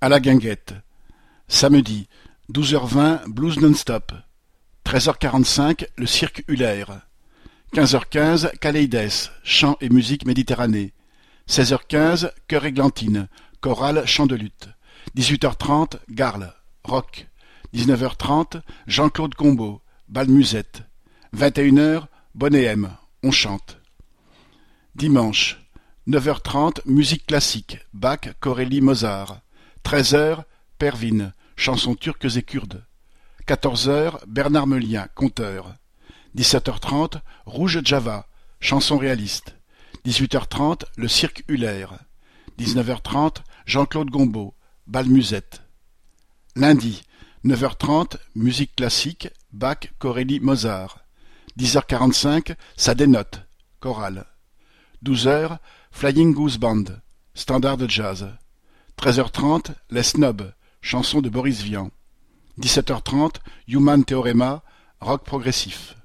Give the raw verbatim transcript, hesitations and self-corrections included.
À la guinguette. Samedi, douze heures vingt, blues non-stop. treize heures quarante-cinq, le cirque Huller. quinze heures quinze, Caleides, chant et musique méditerranée. seize heures quinze, chœur églantine, chorale, chant de lutte. dix-huit heures trente, Garle, rock. dix-neuf heures trente, Jean-Claude Combeau, bal musette. vingt et une heures, Bonnet on chante. Dimanche, neuf heures trente, musique classique, Bach, Corelli, Mozart. treize heures, Pervin, chansons turques et kurdes. quatorze heures, Bernard Melien, conteur. dix-sept heures trente, Rouge Java, chanson réaliste. dix-huit heures trente, le cirque Huller. dix-neuf heures trente, Jean-Claude Combeau, bal musette. Lundi, neuf heures trente, musique classique, Bach, Corelli, Mozart. dix heures quarante-cinq, ça dénote, chorale. douze heures, Flying Goose Band, standard de jazz. treize heures trente, Les Snobs, chanson de Boris Vian. dix-sept heures trente, Human Theorema, rock progressif.